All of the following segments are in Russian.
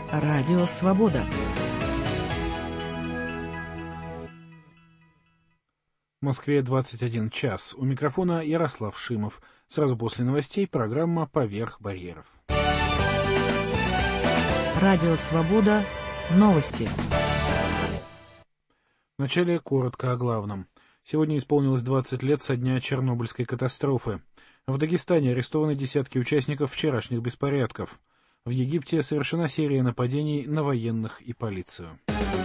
Радио «Свобода». В Москве 21 час. У микрофона Ярослав Шимов. Сразу после новостей программа «Поверх барьеров». Радио «Свобода». Новости. Вначале коротко о главном. Сегодня исполнилось 20 лет со дня Чернобыльской катастрофы. В Дагестане арестованы десятки участников вчерашних беспорядков. В Египте совершена серия нападений на военных и полицию.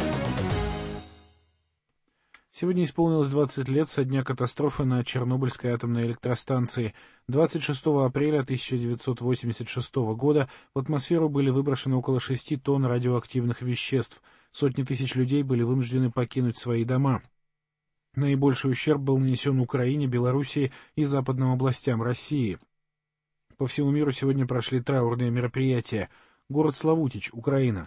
Сегодня исполнилось 20 лет со дня катастрофы на Чернобыльской атомной электростанции. 26 апреля 1986 года в атмосферу были выброшены около 6 тонн радиоактивных веществ. Сотни тысяч людей были вынуждены покинуть свои дома. Наибольший ущерб был нанесен Украине, Белоруссии и западным областям России. По всему миру сегодня прошли траурные мероприятия. Город Славутич, Украина.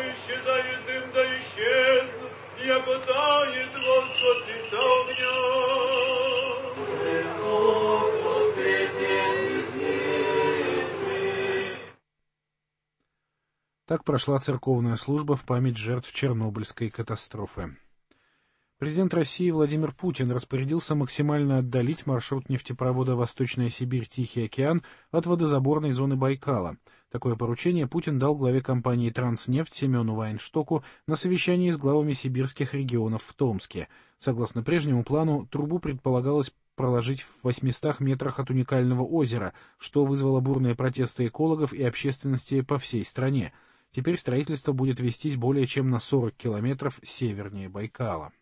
Так прошла церковная служба в память жертв Чернобыльской катастрофы. Президент России Владимир Путин распорядился максимально отдалить маршрут нефтепровода «Восточная Сибирь-Тихий океан» от водозаборной зоны Байкала. Такое поручение Путин дал главе компании «Транснефть» Семену Вайнштоку на совещании с главами сибирских регионов в Томске. Согласно прежнему плану, трубу предполагалось проложить в 800 метрах от уникального озера, что вызвало бурные протесты экологов и общественности по всей стране. Теперь строительство будет вестись более чем на 40 километров севернее Байкала.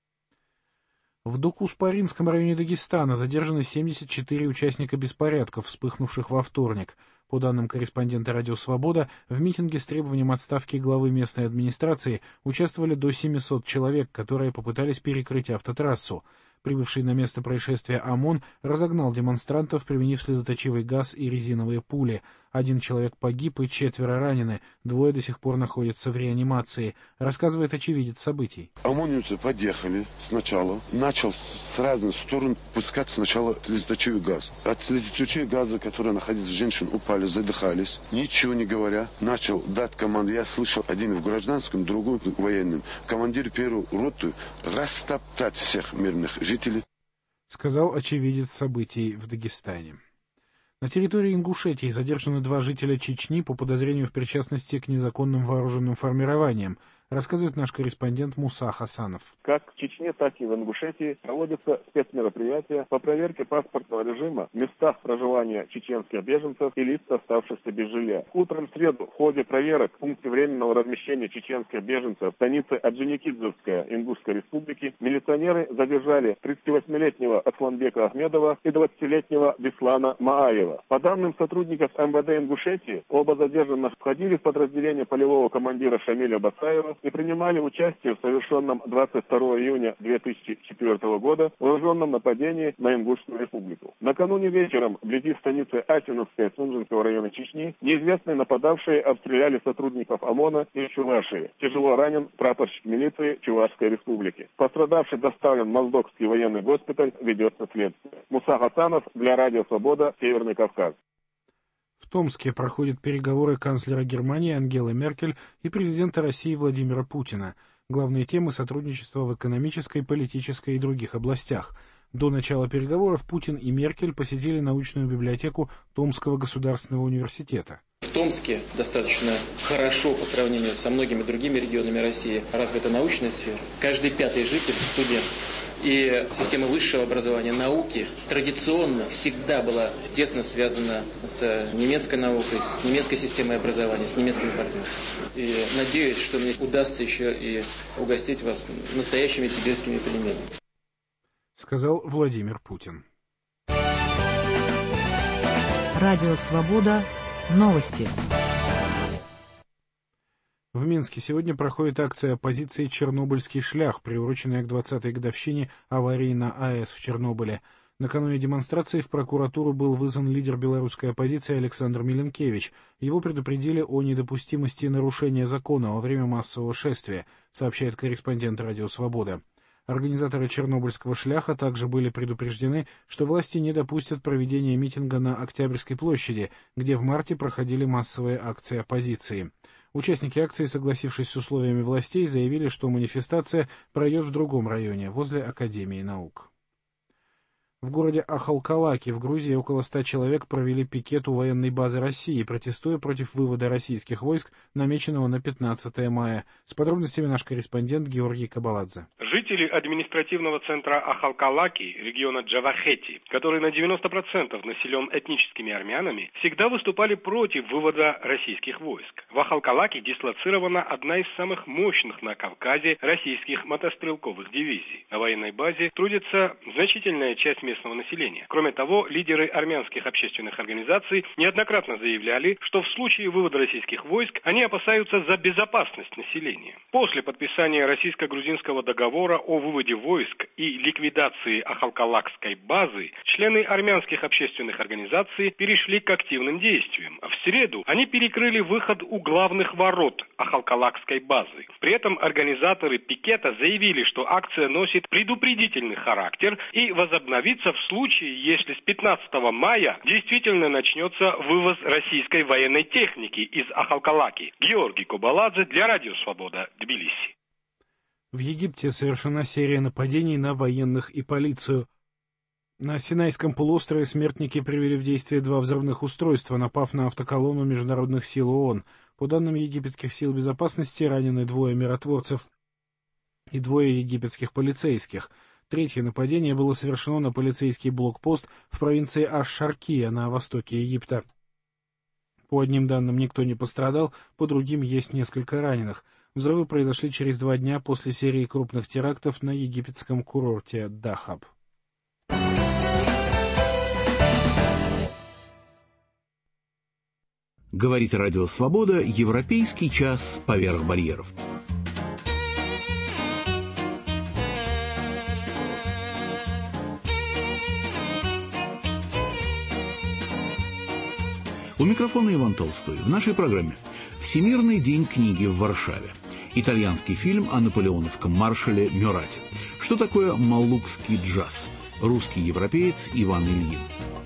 В Дукуспаринском районе Дагестана задержаны 74 участника беспорядков, вспыхнувших во вторник. По данным корреспондента «Радио Свобода», в митинге с требованием отставки главы местной администрации участвовали до 700 человек, которые попытались перекрыть автотрассу. Прибывший на место происшествия ОМОН разогнал демонстрантов, применив слезоточивый газ и резиновые пули. 1 человек погиб и 4 ранены, 2 до сих пор находятся в реанимации, рассказывает очевидец событий. ОМОНовцы подъехали сначала, начал с разных сторон пускать сначала слезоточивый газ. От слезоточивого газа, который находился женщин, упали, задыхались, ничего не говоря, начал дать команду. Я слышал, один в гражданском, другой в военном. Командир первой роты растоптать всех мирных жителей, сказал очевидец событий в Дагестане. На территории Ингушетии задержаны 2 жителя Чечни по подозрению в причастности к незаконным вооруженным формированиям, рассказывает наш корреспондент Муса Хасанов. Как в Чечне, так и в Ингушетии проводятся спецмероприятия по проверке паспортного режима в местах проживания чеченских беженцев и лиц, оставшихся без жилья. Утром в среду в ходе проверок в пункте временного размещения чеченских беженцев в станице Орджоникидзевская Ингушской республики милиционеры задержали 38-летнего Асланбека Ахмедова и 20-летнего Беслана Мааева. По данным сотрудников МВД Ингушетии, оба задержанных входили в подразделение полевого командира Шамиля Басаева и принимали участие в совершенном 22 июня 2004 года вооруженном нападении на Ингушскую республику. Накануне вечером вблизи станицы Асиновская Сунжинского района Чечни неизвестные нападавшие обстреляли сотрудников ОМОНа и Чувашии. Тяжело ранен прапорщик милиции Чувашской республики. Пострадавший доставлен в Моздокский военный госпиталь, ведется следствие. Муса Хасанов для Радио Свобода, Северный Кавказ. В Томске проходят переговоры канцлера Германии Ангелы Меркель и президента России Владимира Путина. Главные темы сотрудничества в экономической, политической и других областях. До начала переговоров Путин и Меркель посетили научную библиотеку Томского государственного университета. В Томске достаточно хорошо по сравнению со многими другими регионами России развита научная сфера. Каждый 5-й житель – студент. И система высшего образования, науки традиционно всегда была тесно связана с немецкой наукой, с немецкой системой образования, с немецкими партнерами. И надеюсь, что мне удастся еще и угостить вас настоящими сибирскими пельменями. Сказал Владимир Путин. Радио «Свобода». Новости. В Минске сегодня проходит акция оппозиции «Чернобыльский шлях», приуроченная к 20-й годовщине аварии на АЭС в Чернобыле. Накануне демонстрации в прокуратуру был вызван лидер белорусской оппозиции Александр Миленкевич. Его предупредили о недопустимости нарушения закона во время массового шествия, сообщает корреспондент «Радио Свобода». Организаторы Чернобыльского шляха также были предупреждены, что власти не допустят проведения митинга на Октябрьской площади, где в марте проходили массовые акции оппозиции. Участники акции, согласившись с условиями властей, заявили, что манифестация пройдет в другом районе, возле Академии наук. В городе Ахалкалаки в Грузии около 100 человек провели пикет у военной базы России, протестуя против вывода российских войск, намеченного на 15 мая. С подробностями наш корреспондент Георгий Кабаладзе. Жители административного центра Ахалкалаки, региона Джавахети, который на 90% населен этническими армянами, всегда выступали против вывода российских войск. В Ахалкалаки дислоцирована одна из самых мощных на Кавказе российских мотострелковых дивизий. На военной базе трудится значительная часть местного населения. Кроме того, лидеры армянских общественных организаций неоднократно заявляли, что в случае вывода российских войск они опасаются за безопасность населения. После подписания российско-грузинского договора о выводе войск и ликвидации Ахалкалакской базы, члены армянских общественных организаций перешли к активным действиям. В среду они перекрыли выход у главных ворот Ахалкалакской базы. При этом организаторы пикета заявили, что акция носит предупредительный характер и возобновится в случае, если с 15 мая действительно начнется вывоз российской военной техники из Ахалкалаки. Георгий Кабаладзе для Радио Свобода, Тбилиси. В Египте совершена серия нападений на военных и полицию. На Синайском полуострове смертники привели в действие 2 взрывных устройства, напав на автоколонну международных сил ООН. По данным египетских сил безопасности, ранены 2 миротворцев и 2 египетских полицейских. Третье нападение было совершено на полицейский блокпост в провинции Аш-Шаркия на востоке Египта. По одним данным, никто не пострадал, по другим есть несколько раненых. Взрывы произошли через 2 дня после серии крупных терактов на египетском курорте Дахаб. Говорит Радио Свобода, европейский час поверх барьеров. У микрофона Иван Толстой. В нашей программе «Всемирный день книги в Варшаве». Итальянский фильм о наполеоновском маршале Мюрате. Что такое малукский джаз? Русский европеец Иван Ильин.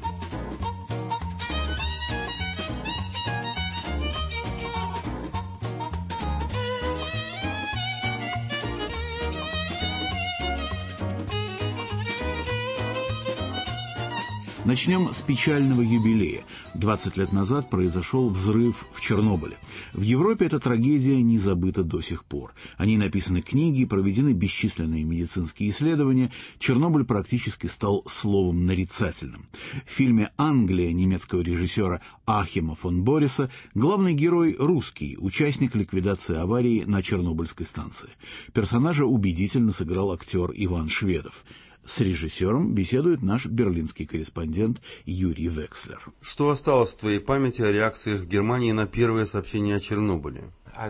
Начнем с печального юбилея. 20 лет назад произошел взрыв в Чернобыле. В Европе эта трагедия не забыта до сих пор. О ней написаны книги, проведены бесчисленные медицинские исследования. Чернобыль практически стал словом нарицательным. В фильме «Англия» немецкого режиссера Ахима фон Бориса главный герой русский, участник ликвидации аварии на Чернобыльской станции. Персонажа убедительно сыграл актер Иван Шведов. С режиссером беседует наш берлинский корреспондент Юрий Векслер. Что осталось в твоей памяти о реакциях в Германии на первое сообщение о Чернобыле?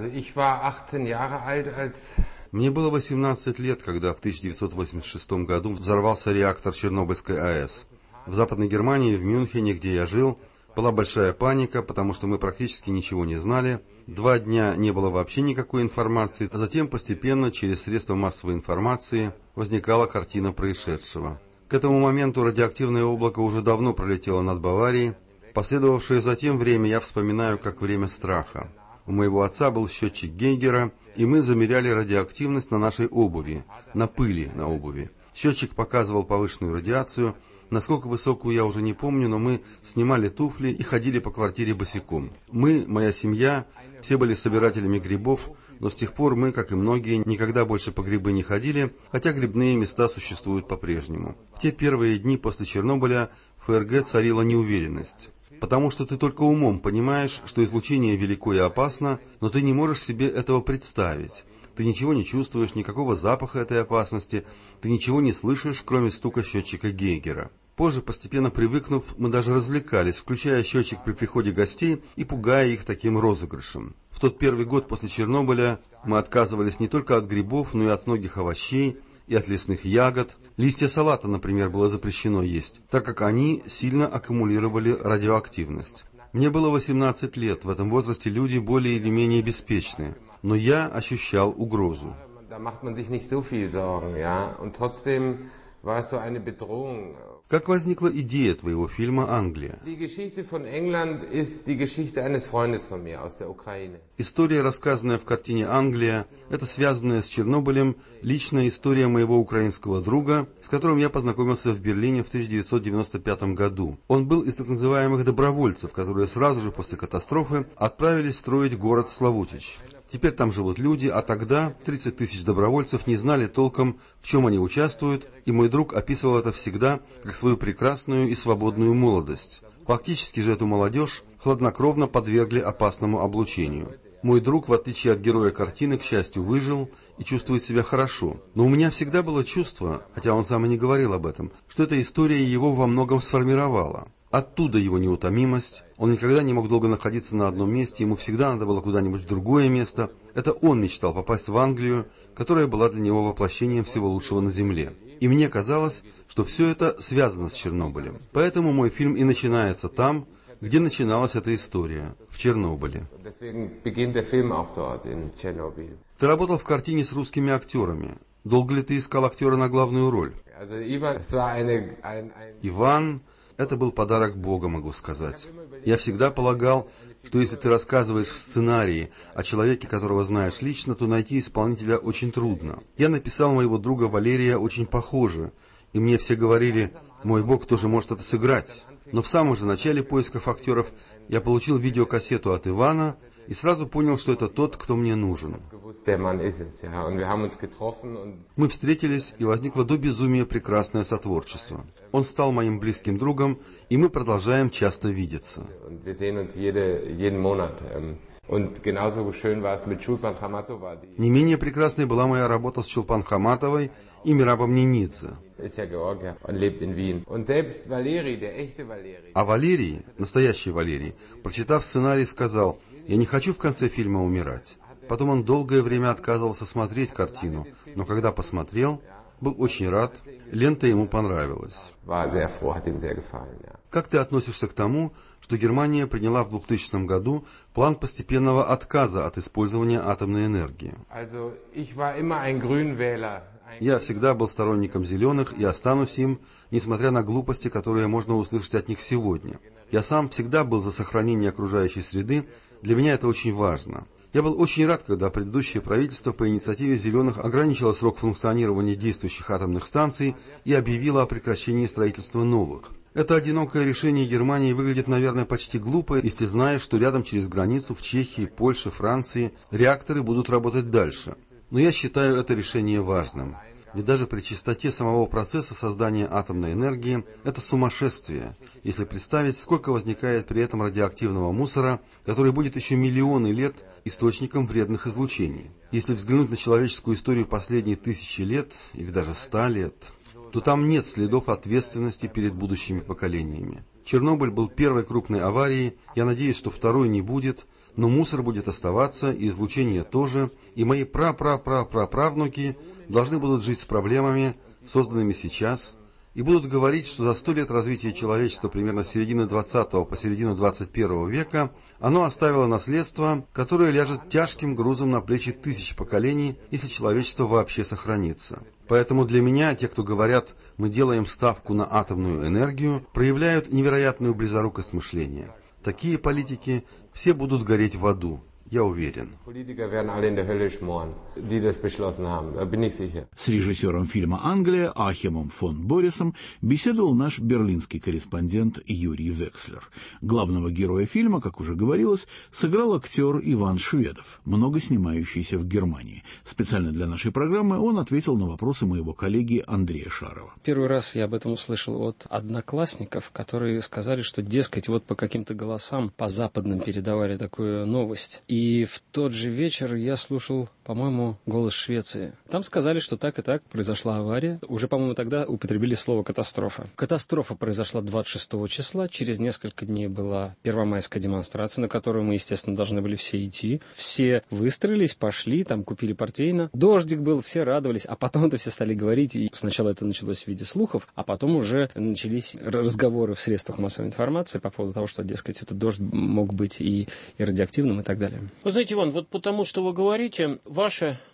Мне было 18 лет, когда в 1986 году взорвался реактор Чернобыльской АЭС. В Западной Германии, в Мюнхене, где я жил, была большая паника, потому что мы практически ничего не знали. 2 дня не было вообще никакой информации, а затем постепенно через средства массовой информации возникала картина происшедшего. К этому моменту радиоактивное облако уже давно пролетело над Баварией. Последовавшее затем время я вспоминаю как время страха. У моего отца был счетчик Гейгера, и мы замеряли радиоактивность на нашей обуви, на пыли на обуви. Счетчик показывал повышенную радиацию. Насколько высокую я уже не помню, но мы снимали туфли и ходили по квартире босиком. Мы, моя семья, все были собирателями грибов, но с тех пор мы, как и многие, никогда больше по грибы не ходили, хотя грибные места существуют по-прежнему. В те первые дни после Чернобыля в ФРГ царила неуверенность. Потому что ты только умом понимаешь, что излучение велико и опасно, но ты не можешь себе этого представить. Ты ничего не чувствуешь, никакого запаха этой опасности, ты ничего не слышишь, кроме стука счетчика Гейгера. Позже, постепенно привыкнув, мы даже развлекались, включая счетчик при приходе гостей и пугая их таким розыгрышем. В тот первый год после Чернобыля мы отказывались не только от грибов, но и от многих овощей и от лесных ягод. Листья салата, например, было запрещено есть, так как они сильно аккумулировали радиоактивность. Мне было 18 лет, в этом возрасте люди более или менее беспечны, но я ощущал угрозу. Как возникла идея твоего фильма «Англия»? История, рассказанная в картине «Англия», это связанная с Чернобылем личная история моего украинского друга, с которым я познакомился в Берлине в 1995 году. Он был из так называемых добровольцев, которые сразу же после катастрофы отправились строить город Славутич. Теперь там живут люди, а тогда 30 тысяч добровольцев не знали толком, в чем они участвуют, и мой друг описывал это всегда как свою прекрасную и свободную молодость. Фактически же эту молодежь хладнокровно подвергли опасному облучению. Мой друг, в отличие от героя картины, к счастью, выжил и чувствует себя хорошо. Но у меня всегда было чувство, хотя он сам и не говорил об этом, что эта история его во многом сформировала. Оттуда его неутомимость. Он никогда не мог долго находиться на одном месте, ему всегда надо было куда-нибудь в другое место. Это он мечтал попасть в Англию, которая была для него воплощением всего лучшего на земле. И мне казалось, что все это связано с Чернобылем. Поэтому мой фильм и начинается там, где начиналась эта история, в Чернобыле. Ты работал в картине с русскими актерами. Долго ли ты искал актера на главную роль? Иван... Это был подарок Бога, могу сказать. Я всегда полагал, что если ты рассказываешь в сценарии о человеке, которого знаешь лично, то найти исполнителя очень трудно. Я написал моего друга Валерия очень похоже, и мне все говорили, мой Бог тоже может это сыграть. Но в самом же начале поисков актеров я получил видеокассету от Ивана и сразу понял, что это тот, кто мне нужен. Мы встретились, и возникло до безумия прекрасное сотворчество. Он стал моим близким другом, и мы продолжаем часто видеться. Не менее прекрасной была моя работа с Чулпан Хаматовой и Мирабом Ненидзе. А Валерий, настоящий Валерий, прочитав сценарий, сказал: «Я не хочу в конце фильма умирать». Потом он долгое время отказывался смотреть картину, но когда посмотрел, был очень рад, лента ему понравилась. Как ты относишься к тому, что Германия приняла в 2000 году план постепенного отказа от использования атомной энергии? Я всегда был сторонником зеленых и останусь им, несмотря на глупости, которые можно услышать от них сегодня. Я сам всегда был за сохранение окружающей среды, для меня это очень важно. Я был очень рад, когда предыдущее правительство по инициативе «Зеленых» ограничило срок функционирования действующих атомных станций и объявило о прекращении строительства новых. Это одинокое решение Германии выглядит, наверное, почти глупо, если знаешь, что рядом через границу в Чехии, Польше, Франции реакторы будут работать дальше. Но я считаю это решение важным. Ведь даже при чистоте самого процесса создания атомной энергии это сумасшествие, если представить, сколько возникает при этом радиоактивного мусора, который будет еще миллионы лет источником вредных излучений. Если взглянуть на человеческую историю последние 1000 лет, или даже 100 лет, то там нет следов ответственности перед будущими поколениями. Чернобыль был первой крупной аварией, я надеюсь, что второй не будет, но мусор будет оставаться, и излучение тоже, и мои правнуки должны будут жить с проблемами, созданными сейчас, и будут говорить, что за 100 лет развития человечества, примерно с середины 20 по середину 21 века, оно оставило наследство, которое ляжет тяжким грузом на плечи тысяч поколений, если человечество вообще сохранится. Поэтому для меня те, кто говорят, мы делаем ставку на атомную энергию, проявляют невероятную близорукость мышления. Такие политики все будут гореть в аду, я уверен. С режиссером фильма «Англия» Ахимом фон Борисом беседовал наш берлинский корреспондент Юрий Векслер. Главного героя фильма, как уже говорилось, сыграл актер Иван Шведов, много снимающийся в Германии. Специально для нашей программы он ответил на вопросы моего коллеги Андрея Шарова. Первый раз я об этом услышал от одноклассников, которые сказали, что, дескать, вот по каким-то голосам по западным передавали такую новость. И в тот же вечер я слушал, по-моему, «Голос Швеции». Там сказали, что так и так произошла авария. Уже, по-моему, тогда употребили слово «катастрофа». Катастрофа произошла 26 числа. Через несколько дней была первомайская демонстрация, на которую мы, естественно, должны были все идти. Все выстроились, пошли, там купили портвейна. Дождик был, все радовались. А потом это все стали говорить. И сначала это началось в виде слухов, а потом уже начались разговоры в средствах массовой информации по поводу того, что, дескать, этот дождь мог быть и радиоактивным и так далее. Вы знаете, Иван, вот потому что вы говорите, ваше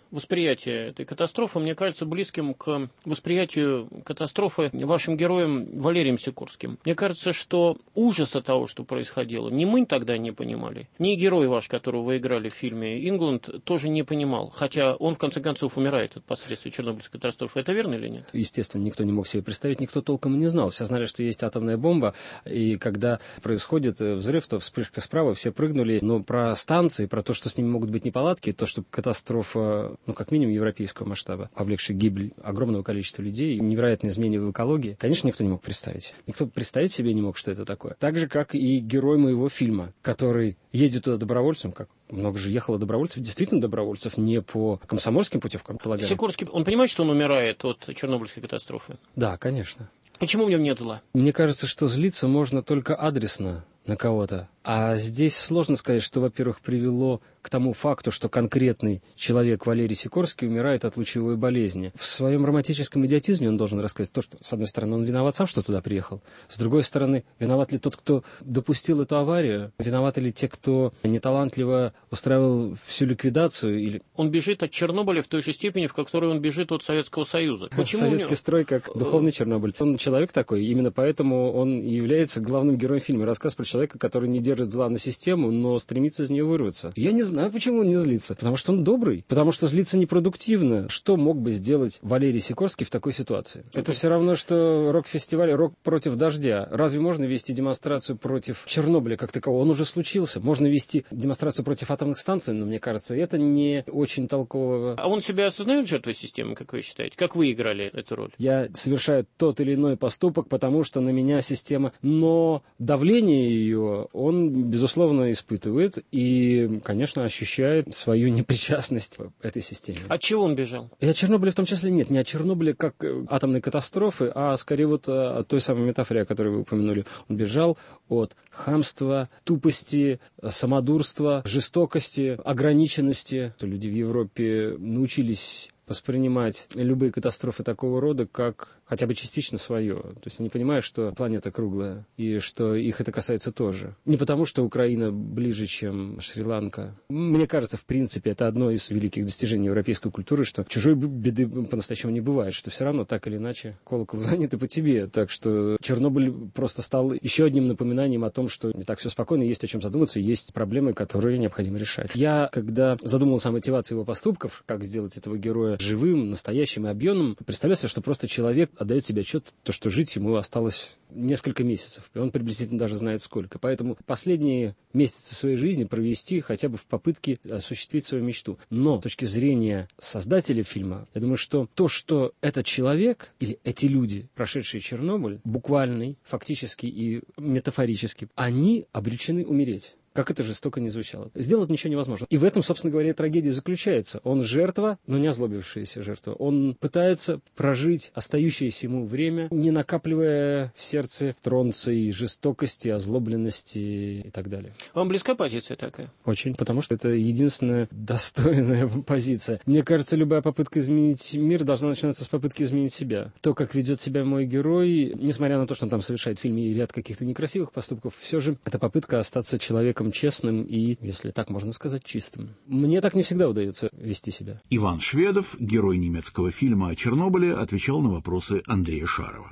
восприятие этой катастрофы, мне кажется, близким к восприятию катастрофы вашим героем Валерием Сикорским. Мне кажется, что ужаса того, что происходило, ни мы тогда не понимали, ни герой ваш, которого вы играли в фильме «Ингланд», тоже не понимал. Хотя он, в конце концов, умирает от последствий Чернобыльской катастрофы. Это верно или нет? Естественно, никто не мог себе представить, никто толком и не знал. Все знали, что есть атомная бомба, и когда происходит взрыв, то вспышка справа, все прыгнули. Но про станции, про то, что с ними могут быть неполадки, то, что катастрофа, как минимум, европейского масштаба, повлекшая гибель огромного количества людей, невероятные изменения в экологии, конечно, никто не мог представить. Никто представить себе не мог, что это такое. Так же, как и герой моего фильма, который едет туда добровольцем, как много же ехало добровольцев, действительно добровольцев, не по комсомольским путям, как полагаю. Сикорский, он понимает, что он умирает от Чернобыльской катастрофы? Да, конечно. Почему в нем нет зла? Мне кажется, что злиться можно только адресно на кого-то. А здесь сложно сказать, что, во-первых, привело к тому факту, что конкретный человек Валерий Сикорский умирает от лучевой болезни. В своем романтическом идиотизме он должен рассказать то, что, с одной стороны, он виноват сам, что туда приехал. С другой стороны, виноват ли тот, кто допустил эту аварию? Виноваты ли те, кто неталантливо устраивал всю ликвидацию? Или... Он бежит от Чернобыля в той же степени, в которой он бежит от Советского Союза. Почему Советский строй как духовный Чернобыль. Он человек такой, именно поэтому он является главным героем фильма. Рассказ про человека, который не держит зла на систему, но стремится из нее вырваться. Я не знаю, почему он не злится. Потому что он добрый. Потому что злиться непродуктивно. Что мог бы сделать Валерий Сикорский в такой ситуации? Это все равно, что рок-фестиваль «Рок против дождя». Разве можно вести демонстрацию против Чернобыля как такового? Он уже случился. Можно вести демонстрацию против атомных станций, но, мне кажется, это не очень толково. А он себя осознает жертвой системы, как вы считаете? Как вы играли эту роль? Я совершаю тот или иной поступок, потому что на меня система... Но давление ее он, безусловно, испытывает и, конечно, ощущает свою непричастность к этой системе. От чего он бежал? И от Чернобыля в том числе нет. Не от Чернобыля как атомной катастрофы, а скорее вот от той самой метафоры, о которой вы упомянули. Он бежал от хамства, тупости, самодурства, жестокости, ограниченности. Люди в Европе научились воспринимать любые катастрофы такого рода как хотя бы частично свое. То есть они понимают, что планета круглая, и что их это касается тоже. Не потому, что Украина ближе, чем Шри-Ланка. Мне кажется, в принципе, это одно из великих достижений европейской культуры, что чужой беды по-настоящему не бывает, что все равно так или иначе колокол звонит и по тебе. Так что Чернобыль просто стал еще одним напоминанием о том, что не так все спокойно, есть о чем задуматься, есть проблемы, которые необходимо решать. Я, когда задумался о мотивации его поступков, как сделать этого героя живым, настоящим и объемным, представляю себе, что просто человек отдает себе отчет, то, что жить ему осталось несколько месяцев, и он приблизительно даже знает сколько. Поэтому последние месяцы своей жизни провести хотя бы в попытке осуществить свою мечту. Но с точки зрения создателя фильма, я думаю, что то, что этот человек или эти люди, прошедшие Чернобыль, буквально, фактически и метафорически, они обречены умереть. Как это жестоко не звучало. Сделать ничего невозможно. И в этом, собственно говоря, трагедия заключается. Он жертва, но не озлобившаяся жертва. Он пытается прожить остающееся ему время, не накапливая в сердце тронций жестокости, озлобленности и так далее. Вам близка позиция такая? Очень, потому что это единственная достойная позиция. Мне кажется, любая попытка изменить мир должна начинаться с попытки изменить себя. То, как ведет себя мой герой, несмотря на то, что он там совершает в фильме ряд каких-то некрасивых поступков, все же это попытка остаться человеком честным и, если так можно сказать, чистым. Мне так не всегда удается вести себя. Иван Шведов, герой немецкого фильма о Чернобыле, отвечал на вопросы Андрея Шарова.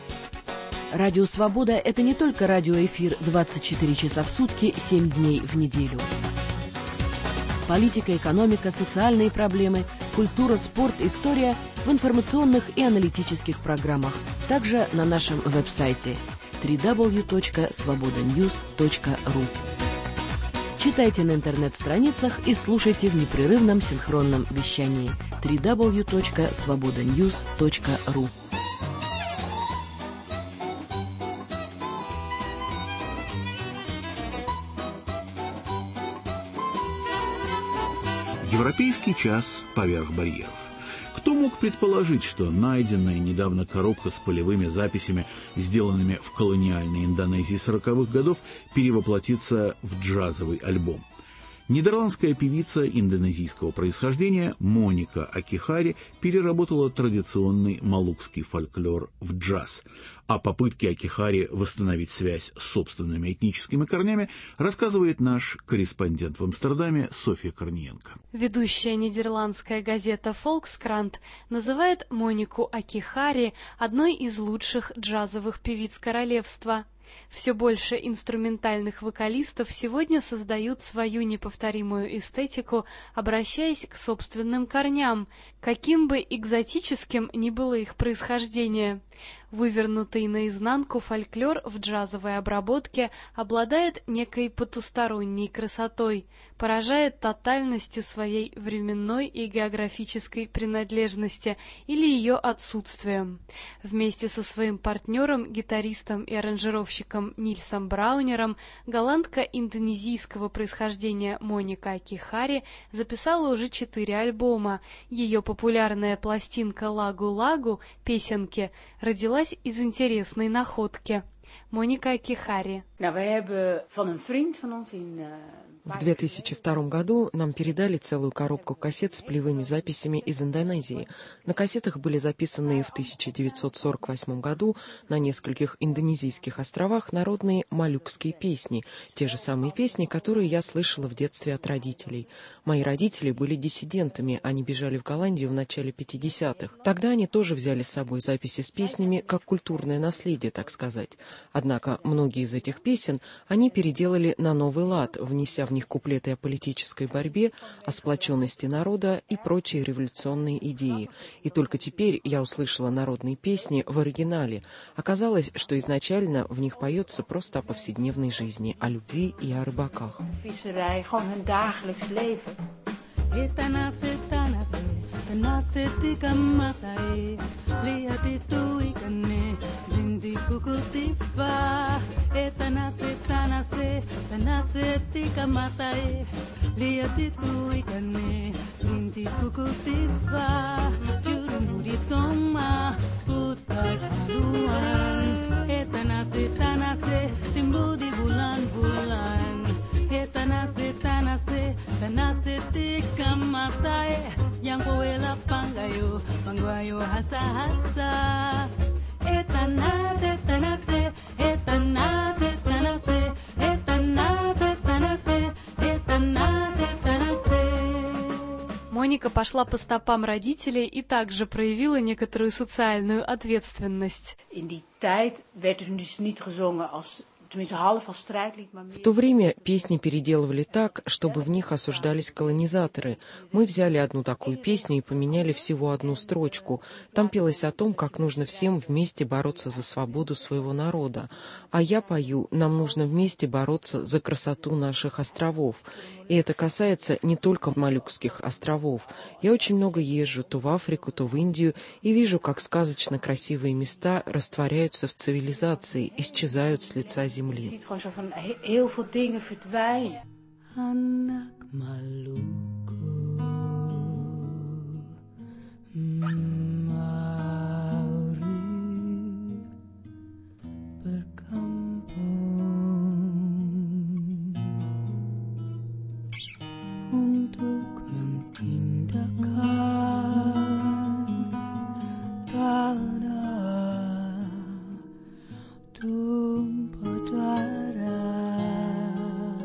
Радио «Свобода» — это не только радиоэфир 24 часа в сутки, 7 дней в неделю. Политика, экономика, социальные проблемы, культура, спорт, история в информационных и аналитических программах. Также на нашем веб-сайте www.svobodanews.ru. Читайте на интернет-страницах и слушайте в непрерывном синхронном вещании www.svobodanews.ru. Европейский час поверх барьеров. Кто мог предположить, что найденная недавно коробка с полевыми записями, сделанными в колониальной Индонезии 40-х годов, перевоплотится в джазовый альбом? Нидерландская певица индонезийского происхождения Моника Акихари переработала традиционный малукский фольклор в джаз. О попытке Акихари восстановить связь с собственными этническими корнями рассказывает наш корреспондент в Амстердаме Софья Корниенко. Ведущая нидерландская газета «Фолкскрант» называет Монику Акихари одной из лучших джазовых певиц королевства. Все больше инструментальных вокалистов сегодня создают свою неповторимую эстетику, обращаясь к собственным корням, каким бы экзотическим ни было их происхождение. Вывернутый наизнанку фольклор в джазовой обработке обладает некой потусторонней красотой, поражает тотальностью своей временной и географической принадлежности или ее отсутствием. Вместе со своим партнером, гитаристом и аранжировщиком Нильсом Браунером, голландка индонезийского происхождения Моника Акихари записала уже 4 альбома. Ее популярная пластинка «Лагу-лагу» песенки родилась из интересной находки. Моника Акихари. В 2002 году нам передали целую коробку кассет с полевыми записями из Индонезии. На кассетах были записаны в 1948 году на нескольких индонезийских островах народные малюкские песни, те же самые песни, которые я слышала в детстве от родителей. Мои родители были диссидентами, они бежали в Голландию в начале 50-х. Тогда они тоже взяли с собой записи с песнями как культурное наследие, так сказать. Однако многие из этих песен они переделали на новый лад, внеся в них куплеты о политической борьбе, о сплоченности народа и прочие революционные идеи. И только теперь я услышала народные песни в оригинале. Оказалось, что изначально в них поется просто о повседневной жизни, о любви и о рыбаках. Pukul tifa, tanase, tika matai. Lihat itu ikannya, rinti pukul tifa. Jurummu di toma, putar haluan. Tanase, timbul di bulan-bulan. Tanase, tika matai. Yang powela panggayo hasa-hasa. Моника пошла по стопам родителей и также проявила некоторую социальную ответственность. В то время песни переделывали так, чтобы в них осуждались колонизаторы. Мы взяли одну такую песню и поменяли всего одну строчку. Там пелось о том, как нужно всем вместе бороться за свободу своего народа. А я пою, нам нужно вместе бороться за красоту наших островов. И это касается не только Малюкских островов. Я очень много езжу то в Африку, то в Индию и вижу, как сказочно красивые места растворяются в цивилизации, исчезают с лица земли. Anak Maluku, mari berkampung untuk mempindahkan tanah tumpah darah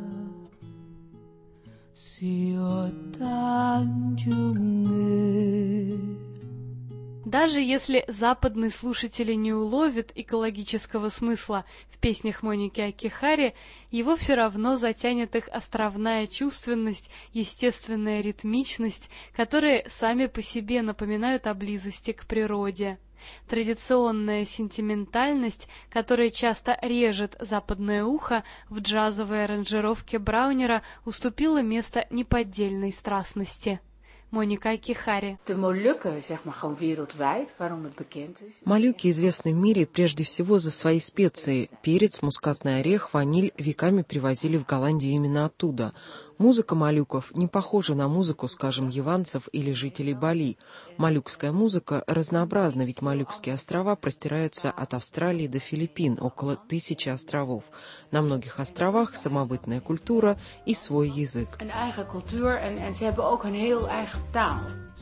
Siotan Junge. Даже если западный слушатель не уловит экологического смысла в песнях Моники Акихари, его все равно затянет их островная чувственность, естественная ритмичность, которые сами по себе напоминают о близости к природе. Традиционная сентиментальность, которая часто режет западное ухо, в джазовой аранжировке Браунера уступила место неподдельной страстности. Моника Акихари. Малюки известны в мире прежде всего за свои специи. Перец, мускатный орех, ваниль веками привозили в Голландию именно оттуда. Музыка молюков не похожа на музыку, скажем, яванцев или жителей Бали. Молюкская музыка разнообразна, ведь Молюкские острова простираются от Австралии до Филиппин, около 1000 островов. На многих островах самобытная культура и свой язык. Een eigen cultuur en ze hebben ook een heel eigen taal.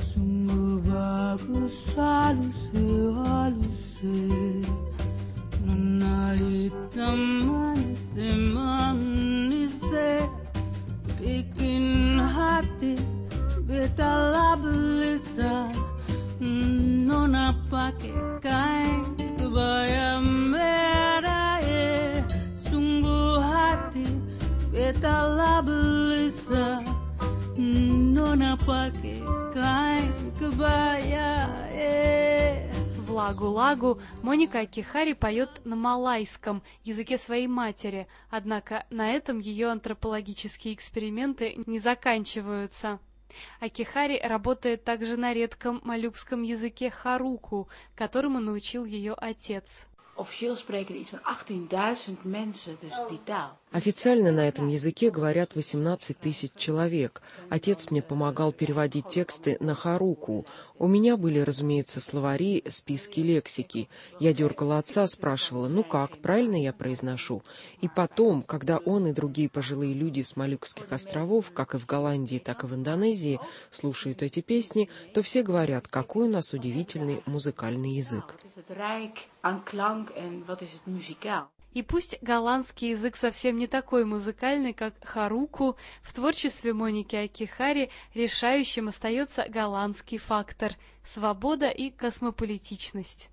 Bikin hati betala belisa nona pakai kain kebaya merah sungguh hati betala belisa nona pakai kain kebaya В «Лагу-лагу» Моника Акихари поет на малайском, языке своей матери, однако на этом ее антропологические эксперименты не заканчиваются. Акихари работает также на редком молюкском языке харуку, которому научил ее отец. Officieel spreken er iets van 18.000 mensen dus die taal. Официально на этом языке говорят 18 000 человек. Отец мне помогал переводить тексты на харуку. У меня были, разумеется, словари, списки лексики. Я дергала отца, спрашивала, ну как, правильно я произношу? И потом, когда он и другие пожилые люди с Молюкских островов, как и в Голландии, так и в Индонезии, слушают эти песни, то все говорят, какой у нас удивительный музыкальный язык. И пусть голландский язык совсем не такой музыкальный, как харуку, в творчестве Моники Акихари решающим остается голландский фактор – свобода и космополитичность.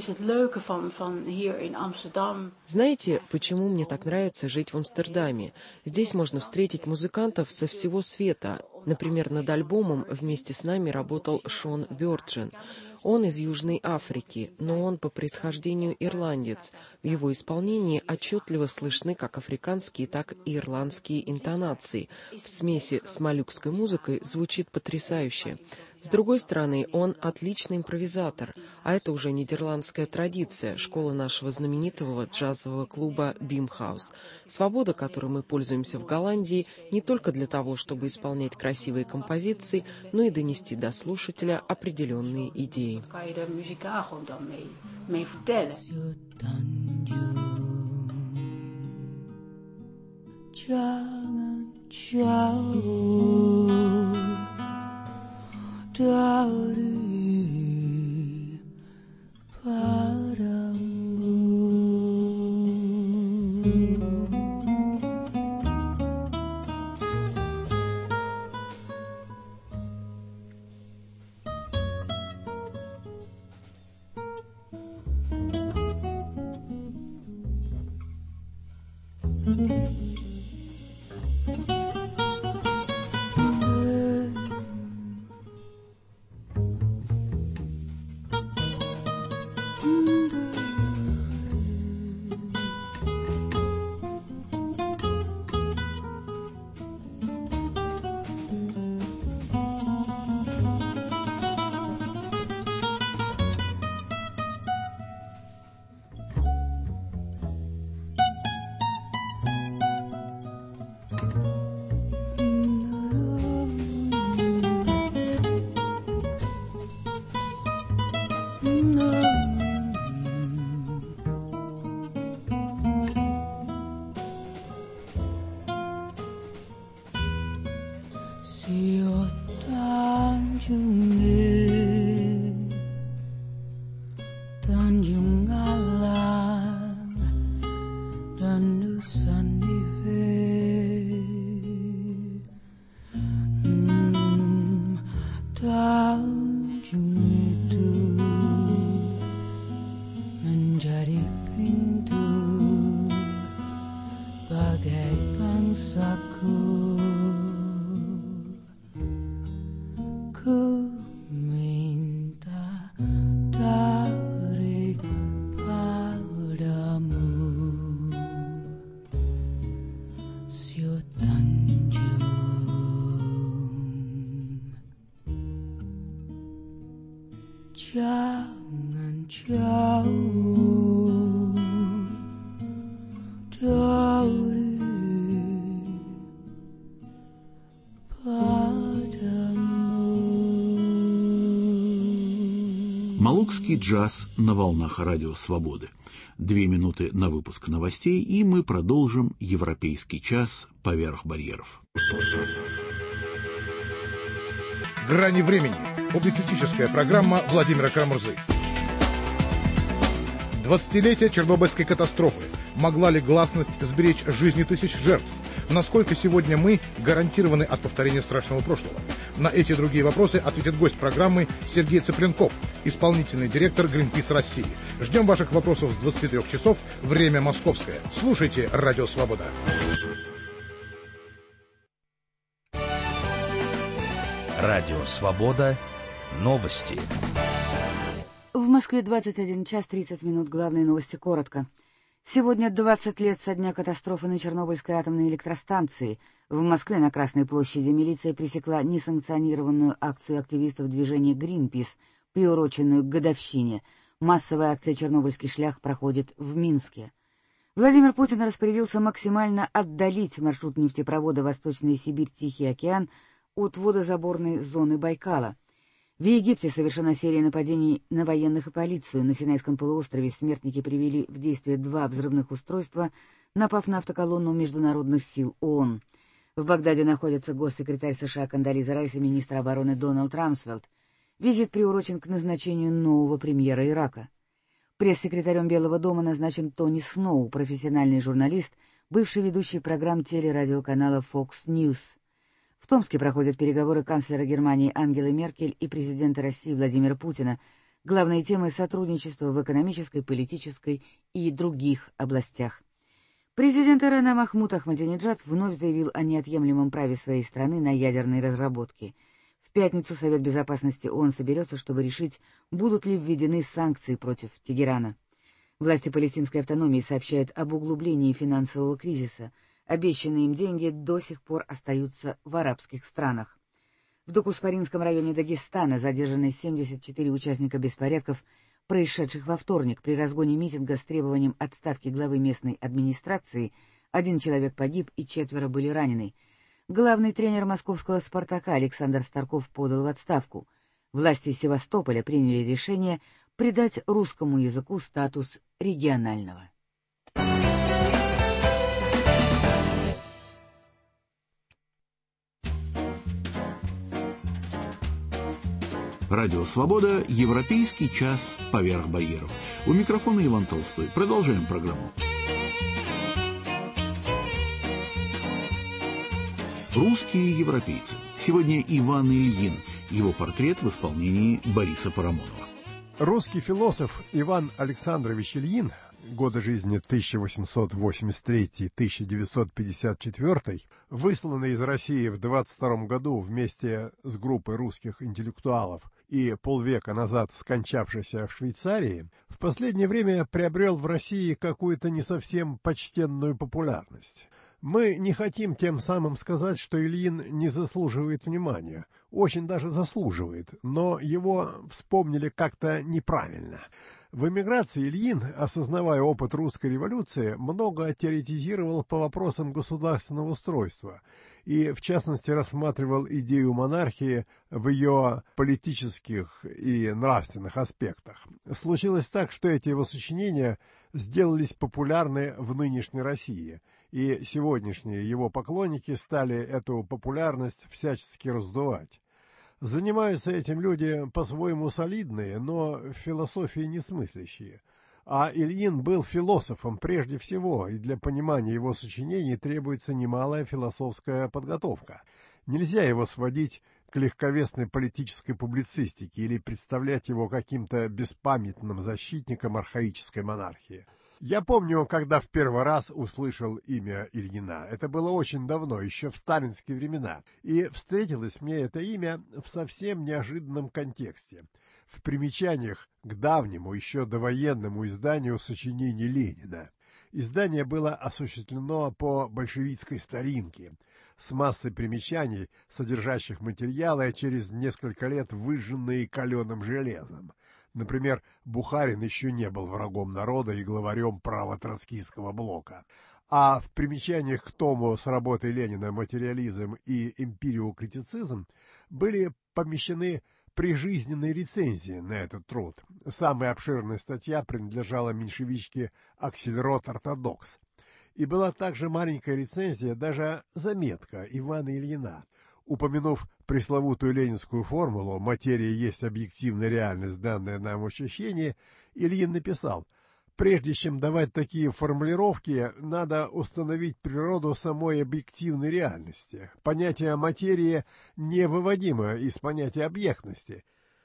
Знаете, почему мне так нравится жить в Амстердаме? Здесь можно встретить музыкантов со всего света. Например, над альбомом вместе с нами работал Шон Бёрджен. Он из Южной Африки, но он по происхождению ирландец. В его исполнении отчетливо слышны как африканские, так и ирландские интонации. В смеси с молюкской музыкой звучит потрясающе. С другой стороны, он отличный импровизатор, а это уже нидерландская традиция, школа нашего знаменитого джазового клуба Бимхаус. Свобода, которой мы пользуемся в Голландии, не только для того, чтобы исполнять красивые композиции, но и донести до слушателя определенные идеи. Dari Tanjung Alang dan Nusa Tanjung itu menjadi pintu bagai bangsaku. Ku minta dari padamu, Sio Tanjung. Jangan jauh dari Малукский джаз на волнах Радио Свободы. 2 минуты на выпуск новостей, и мы продолжим европейский час поверх барьеров. «Грани времени». Публицистическая программа Владимира Карамурзы. 20-летие Чернобыльской катастрофы. Могла ли гласность сберечь жизни тысяч жертв? Насколько сегодня мы гарантированы от повторения страшного прошлого? На эти и другие вопросы ответит гость программы Сергей Цыпленков, исполнительный директор Greenpeace России. Ждем ваших вопросов с 23 часов, время московское. Слушайте «Радио Свобода». Радио Свобода. Новости. В Москве 21 час 30 минут. Главные новости коротко. Сегодня 20 лет со дня катастрофы на Чернобыльской атомной электростанции. В Москве на Красной площади милиция пресекла несанкционированную акцию активистов движения Greenpeace, приуроченную к годовщине. Массовая акция «Чернобыльский шлях» проходит в Минске. Владимир Путин распорядился максимально отдалить маршрут нефтепровода «Восточная Сибирь-Тихий океан» от водозаборной зоны Байкала. В Египте совершена серия нападений на военных и полицию. На Синайском полуострове смертники привели в действие 2 взрывных устройства, напав на автоколонну международных сил ООН. В Багдаде находится госсекретарь США Кондолиза Райс и министр обороны Дональд Рамсфелд. Визит приурочен к назначению нового премьера Ирака. Пресс-секретарем Белого дома назначен Тони Сноу, профессиональный журналист, бывший ведущий программ телерадиоканала Fox News. В Томске проходят переговоры канцлера Германии Ангелы Меркель и президента России Владимира Путина. Главные темы — сотрудничество в экономической, политической и других областях. Президент Ирана Махмуд Ахмадинеджад вновь заявил о неотъемлемом праве своей страны на ядерные разработки. В пятницу Совет безопасности ООН соберется, чтобы решить, будут ли введены санкции против Тегерана. Власти палестинской автономии сообщают об углублении финансового кризиса. Обещанные им деньги до сих пор остаются в арабских странах. В Докуспаринском районе Дагестана задержаны 74 участника беспорядков, происшедших во вторник при разгоне митинга с требованием отставки главы местной администрации. 1 человек погиб и 4 были ранены. Главный тренер московского «Спартака» Александр Старков подал в отставку. Власти Севастополя приняли решение придать русскому языку статус регионального. Радио Свобода. Европейский час поверх барьеров. У микрофона Иван Толстой. Продолжаем программу. Русские европейцы. Сегодня Иван Ильин. Его портрет в исполнении Бориса Парамонова. Русский философ Иван Александрович Ильин, годы жизни 1883-1954, высланный из России в 22 году вместе с группой русских интеллектуалов и полвека назад скончавшийся в Швейцарии, в последнее время приобрел в России какую-то не совсем почтенную популярность. Мы не хотим тем самым сказать, что Ильин не заслуживает внимания. Очень даже заслуживает, но его вспомнили как-то неправильно. В эмиграции Ильин, осознавая опыт русской революции, много теоретизировал по вопросам государственного устройства и, в частности, рассматривал идею монархии в ее политических и нравственных аспектах. Случилось так, что эти его сочинения сделались популярны в нынешней России, и сегодняшние его поклонники стали эту популярность всячески раздувать. Занимаются этим люди по-своему солидные, но в философии несмыслящие. А Ильин был философом прежде всего, и для понимания его сочинений требуется немалая философская подготовка. Нельзя его сводить к легковесной политической публицистике или представлять его каким-то беспамятным защитником архаической монархии. Я помню, когда в первый раз услышал имя Ильина. Это было очень давно, еще в сталинские времена. И встретилось мне это имя в совсем неожиданном контексте. В примечаниях к давнему, еще довоенному изданию сочинений Ленина. Издание было осуществлено по большевистской старинке, с массой примечаний, содержащих материалы, а через несколько лет выжженные каленым железом. Например, Бухарин еще не был врагом народа и главарем право-троцкийского блока. А в примечаниях к тому с работой Ленина «Материализм и эмпириокритицизм» были помещены прижизненной рецензии на этот труд. Самая обширная статья принадлежала меньшевичке «Аксельрод Ортодокс». И была также маленькая рецензия, даже заметка Ивана Ильина. Упомянув пресловутую ленинскую формулу «материя есть объективная реальность, данная нам в ощущении», Ильин написал: «Прежде чем давать такие формулировки, надо установить природу самой объективной реальности. Понятие материи невыводимо из понятия объектности».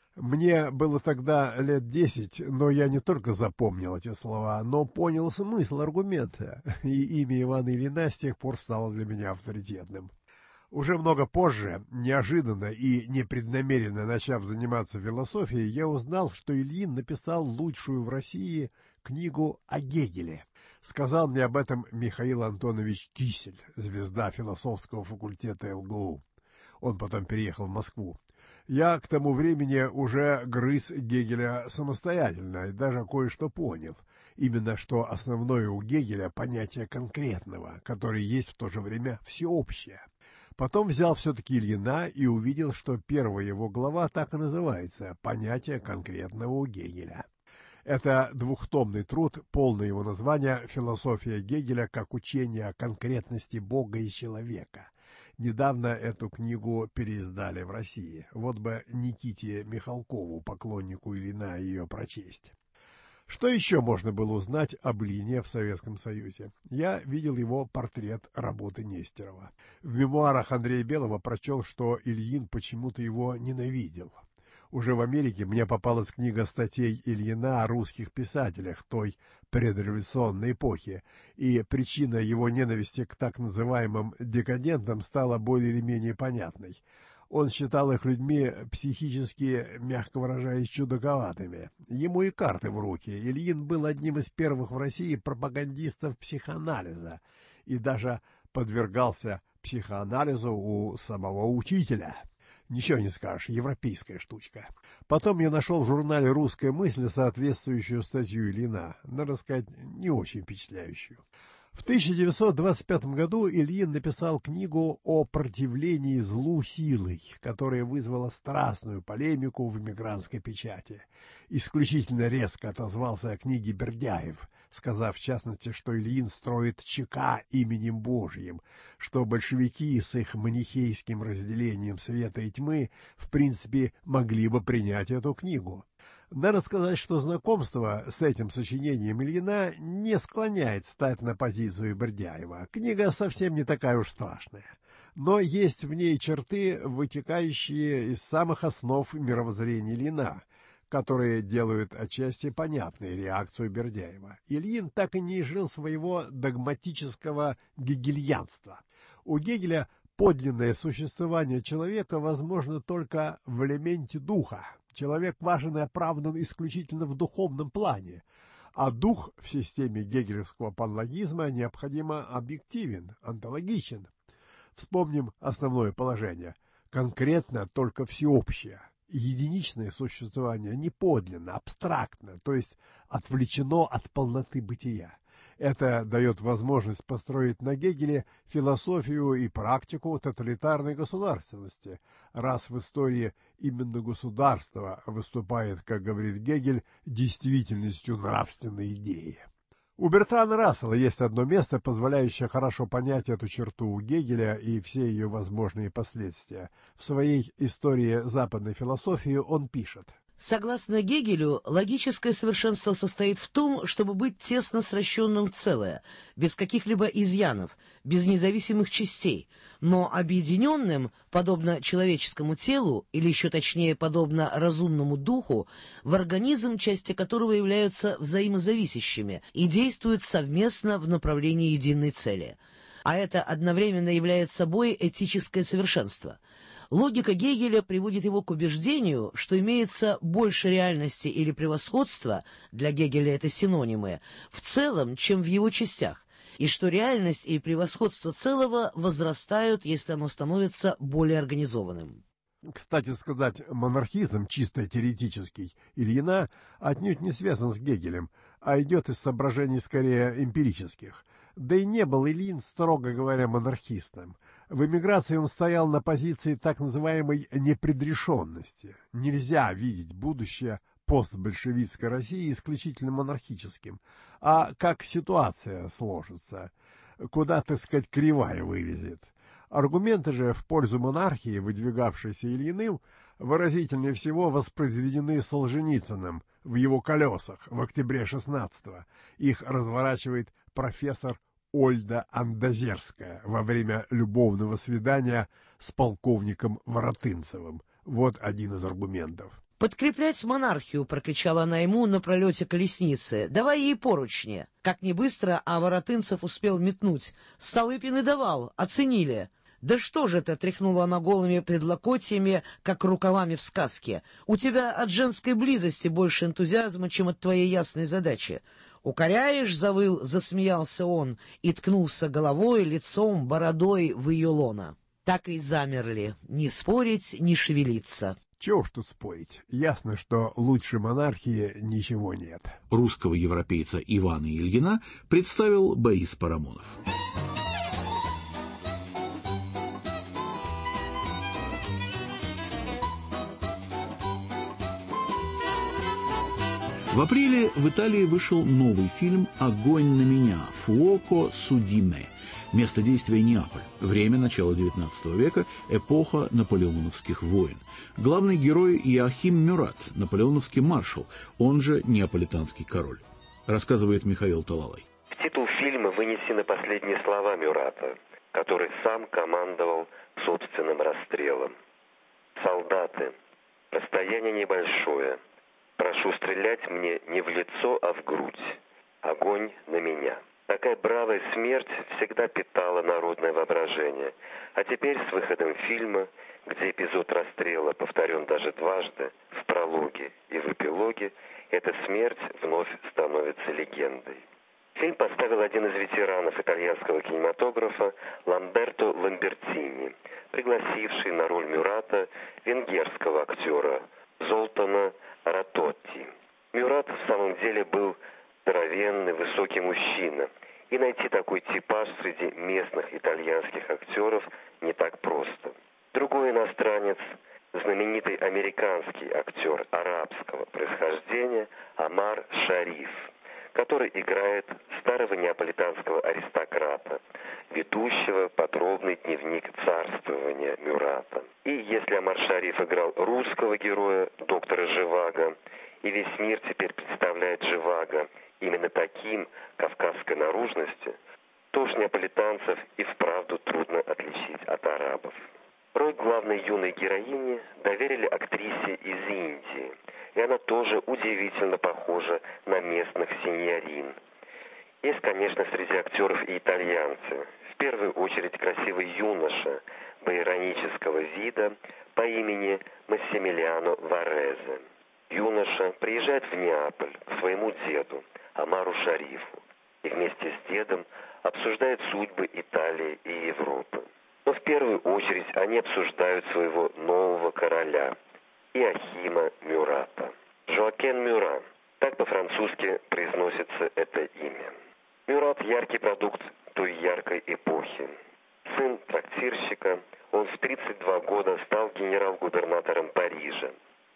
Мне было тогда лет 10, но я не только запомнил эти слова, но понял смысл аргумента, и имя Ивана Ильина с тех пор стало для меня авторитетным. Уже много позже, неожиданно и непреднамеренно начав заниматься философией, я узнал, что Ильин написал лучшую в России книгу о Гегеле. Сказал мне об этом Михаил Антонович Кисель, звезда философского факультета ЛГУ. Он потом переехал в Москву. Я к тому времени уже грыз Гегеля самостоятельно и даже кое-что понял. Именно что основное у Гегеля понятие конкретного, которое есть в то же время всеобщее. Потом взял все-таки Ильина и увидел, что первая его глава так и называется «Понятие конкретного у Гегеля». Это двухтомный труд, полное его название «Философия Гегеля как учение о конкретности Бога и человека». Недавно эту книгу переиздали в России. Вот бы Никите Михалкову, поклоннику Ильина, ее прочесть. Что еще можно было узнать об Ильине в Советском Союзе? Я видел его портрет работы Нестерова. В мемуарах Андрея Белого прочел, что Ильин почему-то его ненавидел. Уже в Америке мне попалась книга статей Ильина о русских писателях той предреволюционной эпохи, и причина его ненависти к так называемым декадентам стала более или менее понятной. Он считал их людьми психически, мягко выражаясь, чудаковатыми. Ему и карты в руки. Ильин был одним из первых в России пропагандистов психоанализа и даже подвергался психоанализу у самого учителя. Ничего не скажешь, европейская штучка. Потом я нашел в журнале «Русская мысль» соответствующую статью Ильина, надо сказать, не очень впечатляющую. В 1925 году Ильин написал книгу о противлении злу силой, которая вызвала страстную полемику в эмигрантской печати. Исключительно резко отозвался о книге Бердяев, сказав в частности, что Ильин строит ЧК именем Божьим, что большевики с их манихейским разделением света и тьмы в принципе могли бы принять эту книгу. Надо сказать, что знакомство с этим сочинением Ильина не склоняет стать на позицию Бердяева. Книга совсем не такая уж страшная. Но есть в ней черты, вытекающие из самых основ мировоззрения Ильина, которые делают отчасти понятной реакцию Бердяева. Ильин так и не изжил своего догматического гегельянства. У Гегеля подлинное существование человека возможно только в элементе духа. Человек важен и оправдан исключительно в духовном плане, а дух в системе гегелевского панлогизма необходимо объективен, онтологичен. Вспомним основное положение. Конкретно только всеобщее. Единичное существование неподлинно, абстрактно, то есть отвлечено от полноты бытия. Это дает возможность построить на Гегеле философию и практику тоталитарной государственности, раз в истории именно государство выступает, как говорит Гегель, действительностью нравственной идеи. У Бертрана Рассела есть одно место, позволяющее хорошо понять эту черту у Гегеля и все ее возможные последствия. В своей «Истории западной философии» он пишет: Согласно Гегелю, логическое совершенство состоит в том, чтобы быть тесно сращенным в целое, без каких-либо изъянов, без независимых частей, но объединенным, подобно человеческому телу, или еще точнее, подобно разумному духу, в организм, части которого являются взаимозависящими и действуют совместно в направлении единой цели. А это одновременно является собой этическое совершенство. Логика Гегеля приводит его к убеждению, что имеется больше реальности или превосходства, для Гегеля это синонимы, в целом, чем в его частях, и что реальность и превосходство целого возрастают, если оно становится более организованным. Кстати сказать, монархизм, чисто теоретический, Ильина отнюдь не связан с Гегелем, а идет из соображений скорее эмпирических. Да и не был Ильин, строго говоря, монархистом. В эмиграции он стоял на позиции так называемой непредрешенности. Нельзя видеть будущее постбольшевистской России исключительно монархическим, а как ситуация сложится, куда, так сказать, кривая вывезет. Аргументы же в пользу монархии, выдвигавшиеся Ильиным, выразительнее всего воспроизведены Солженицыным в его «Колесах» в октябре 16-го. Их разворачивает профессор Ольда Андозерская во время любовного свидания с полковником Воротынцевым. Вот один из аргументов. «Подкреплять монархию!» — прокричала она ему на пролете колесницы. «Давай ей поручни!» Как не быстро, а Воротынцев успел метнуть. Столыпин и давал, оценили. «Да что же это?» — тряхнула она голыми предлокотьями, как рукавами в сказке. «У тебя от женской близости больше энтузиазма, чем от твоей ясной задачи». «Укоряешь?» — завыл, засмеялся он и ткнулся головой, лицом, бородой в ее лоно. Так и замерли, ни спорить, ни шевелиться. Чего ж тут спорить? Ясно, что лучше монархии ничего нет. Русского европейца Ивана Ильина представил Борис Парамонов. В апреле в Италии вышел новый фильм «Огонь на меня» «Фуоко su di me». Место действия Неаполь. Время начала XIX века, эпоха наполеоновских войн. Главный герой Иоахим Мюрат, наполеоновский маршал, он же неаполитанский король. Рассказывает Михаил Талалай. В титул фильма вынесены последние слова Мюрата, который сам командовал собственным расстрелом. «Солдаты, расстояние небольшое. Прошу стрелять мне не в лицо, а в грудь. Огонь на меня». Такая бравая смерть всегда питала народное воображение. А теперь с выходом фильма, где эпизод расстрела повторен даже дважды, в прологе и в эпилоге, эта смерть вновь становится легендой. Фильм поставил один из ветеранов итальянского кинематографа Ламберто Ламбертини, пригласивший на роль Мюрата венгерского актера Золтана Ратотти. Мюрат в самом деле был здоровенный, высокий мужчина, и найти такой типаж среди местных итальянских актеров не так просто. Другой иностранец, знаменитый американский актер арабского происхождения Омар Шариф, который играет старого неаполитанского аристократа, ведущего подробный дневник царствования Мюрата. И если Омар Шариф играл русского героя, доктора Живаго, и весь мир теперь представляет Живаго именно таким кавказской наружности, то уж неаполитанцев и вправду трудно отличить от арабов. Роль главной юной героини доверили актрисе из Индии, и она тоже удивительно похожа на местных синьорин. Есть, конечно, среди актеров и итальянцы. В первую очередь красивый юноша байронического вида по имени Массимилиано Варезе. Юноша приезжает в Неаполь к своему деду, Омару Шарифу, и вместе с дедом обсуждает судьбы Италии и Европы. Но в первую очередь они обсуждают своего нового короля, Иоахима Мюрата. Жоакен Мюрат, так по-французски произносится это имя. Мюрат – яркий продукт той яркой эпохи. Сын трактирщика, он в 32 года стал генерал-губернатором Парижа.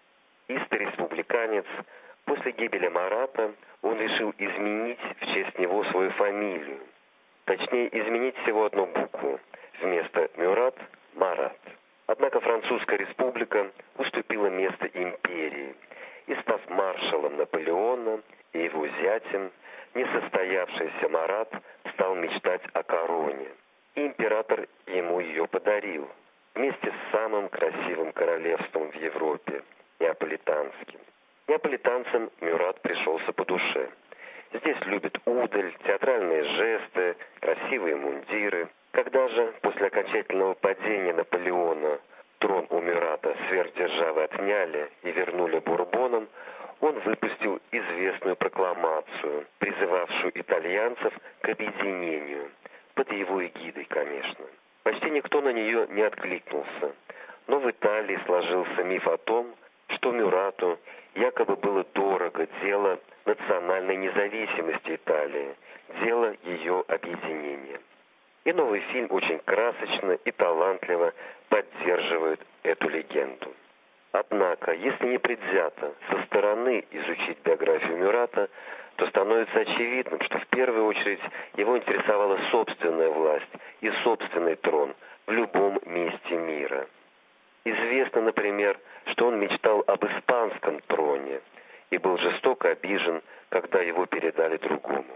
Истый республиканец, после гибели Марата он решил изменить в честь него свою фамилию. Точнее, изменить всего одну букву. Вместо Мюрат – Марат. Однако Французская республика уступила место империи, и, став маршалом Наполеона и его зятем, несостоявшийся Марат стал мечтать о короне. И император ему ее подарил, вместе с самым красивым королевством в Европе – неаполитанским. Неаполитанцам Мюрат пришелся по душе. Здесь любят удаль, театральные жесты, красивые мундиры. Когда же после окончательного падения Наполеона трон у Мюрата сверхдержавы отняли и вернули бурбонам, он выпустил известную прокламацию, призывавшую итальянцев к объединению, под его эгидой, конечно. Почти никто на нее не откликнулся, но в Италии сложился миф о том, что Мюрату якобы было дорого дело национальной независимости Италии, дело ее объединения. И новый фильм очень красочно и талантливо поддерживает эту легенду. Однако, если непредвзято со стороны изучить биографию Мюрата, то становится очевидным, что в первую очередь его интересовала собственная власть и собственный трон в любом месте мира. Известно, например, что он мечтал об испанском троне и был жестоко обижен, когда его передали другому.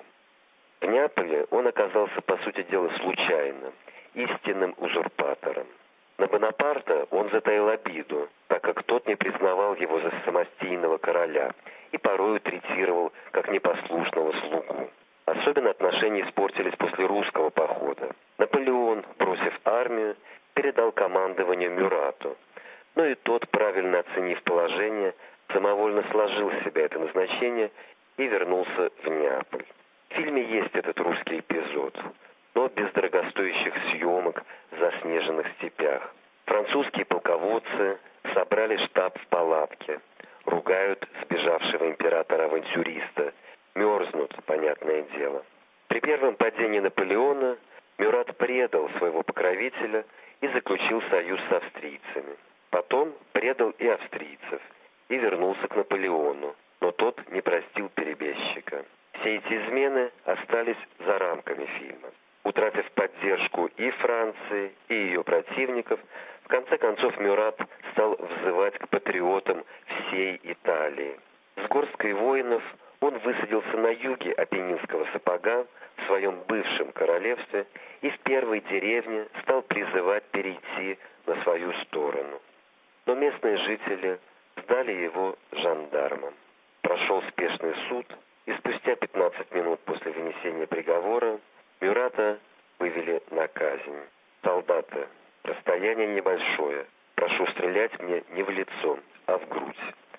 В Неаполе он оказался, по сути дела, случайно, истинным узурпатором. На Бонапарта он затаил обиду, так как тот не признавал его за самостийного короля и порою третировал как непослушного слугу. Особенно отношения испортились после русского похода. Наполеон, бросив армию, передал командование Мюрату, но и тот, правильно оценив положение, самовольно сложил в себя это назначение и вернулся в Неаполь. В фильме есть этот русский эпизод, но без дорогостоящих съемок в заснеженных степях. Французские полководцы собрали штаб в палатке, ругают сбежавшего императора-авантюриста, мерзнут, понятное дело. При первом падении Наполеона Мюрат предал своего покровителя и заключил союз с австрийцами. Потом предал и австрийцев и вернулся к Наполеону, но тот не простил перебежчика. Все эти измены остались за рамками фильма. Утратив поддержку и Франции, и ее противников, в конце концов Мюрат стал взывать к патриотам всей Италии. С горсткой воинов он высадился на юге Апеннинского сапога в своем бывшем королевстве и в первой деревне стал призывать перейти на свою сторону. Но местные жители сдали его жандармам. Прошел спешный суд, и спустя 15 минут после вынесения приговора Мюрата вывели на казнь. «Солдаты, расстояние небольшое. Прошу стрелять мне не в лицо, а в грудь.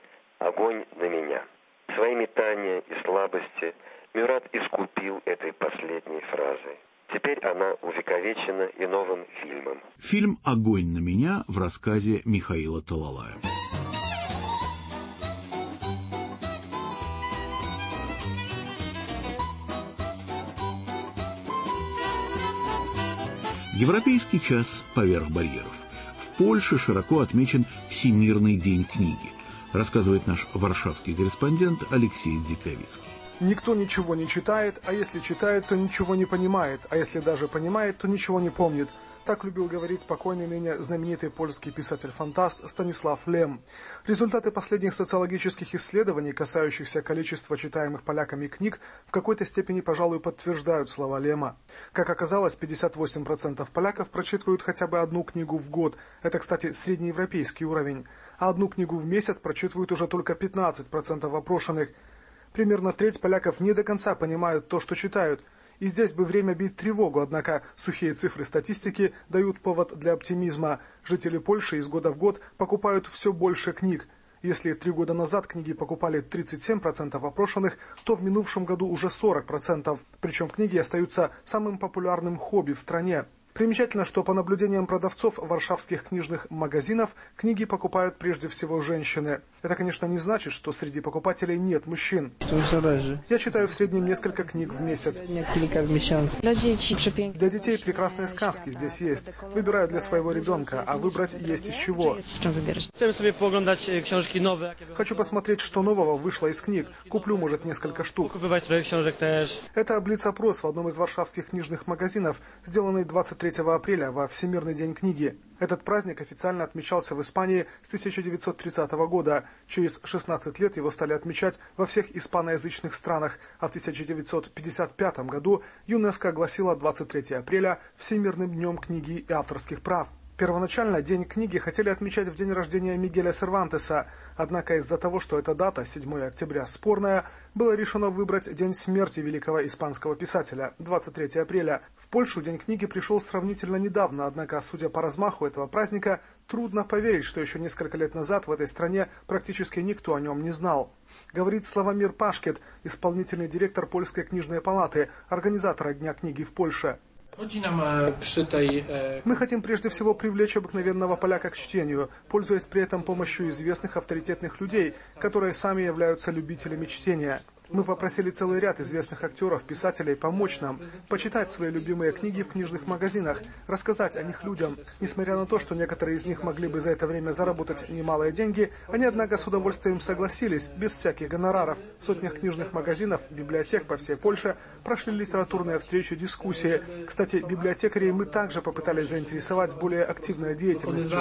Огонь на меня». Свои метания и слабости Мюрат искупил этой последней фразой. Теперь она увековечена и новым фильмом. Фильм «Огонь на меня» в рассказе Михаила Талалая. Европейский час поверх барьеров. В Польше широко отмечен Всемирный день книги, рассказывает наш варшавский корреспондент Алексей Дзиковицкий. Никто ничего не читает, а если читает, то ничего не понимает, а если даже понимает, то ничего не помнит. Так любил говорить покойный ныне знаменитый польский писатель-фантаст Станислав Лем. Результаты последних социологических исследований, касающихся количества читаемых поляками книг, в какой-то степени, пожалуй, подтверждают слова Лема. Как оказалось, 58% поляков прочитывают хотя бы одну книгу в год. Это, кстати, среднеевропейский уровень. А одну книгу в месяц прочитывают уже только 15% опрошенных. Примерно треть поляков не до конца понимают то, что читают. И здесь бы время бить тревогу, однако сухие цифры статистики дают повод для оптимизма. Жители Польши из года в год покупают все больше книг. Если 3 года назад книги покупали 37% опрошенных, то в минувшем году уже 40%. Причем книги остаются самым популярным хобби в стране. Примечательно, что по наблюдениям продавцов варшавских книжных магазинов книги покупают прежде всего женщины. Это, конечно, не значит, что среди покупателей нет мужчин. Я читаю в среднем несколько книг в месяц. Для детей прекрасные сказки здесь есть. Выбираю для своего ребенка, а выбрать есть из чего. Хочу посмотреть, что нового вышло из книг. Куплю, может, несколько штук. Это блиц-опрос в одном из варшавских книжных магазинов, сделанный 23 апреля во Всемирный день книги. Этот праздник официально отмечался в Испании с 1930 года. Через 16 лет его стали отмечать во всех испаноязычных странах, а в 1955 году ЮНЕСКО огласила 23 апреля Всемирным днем книги и авторских прав. Первоначально День книги хотели отмечать в день рождения Мигеля Сервантеса, однако из-за того, что эта дата, 7 октября, спорная, было решено выбрать день смерти великого испанского писателя, 23 апреля. В Польшу День книги пришел сравнительно недавно, однако, судя по размаху этого праздника, трудно поверить, что еще несколько лет назад в этой стране практически никто о нем не знал. Говорит Славомир Пашкет, исполнительный директор Польской книжной палаты, организатора Дня книги в Польше. Мы хотим прежде всего привлечь обыкновенного поляка к чтению, пользуясь при этом помощью известных авторитетных людей, которые сами являются любителями чтения. Мы попросили целый ряд известных актеров, писателей помочь нам, почитать свои любимые книги в книжных магазинах, рассказать о них людям. Несмотря на то, что некоторые из них могли бы за это время заработать немалые деньги, они, однако, с удовольствием согласились, без всяких гонораров. В сотнях книжных магазинов, библиотек по всей Польше прошли литературные встречи, дискуссии. Кстати, библиотекарей мы также попытались заинтересовать более активной деятельностью.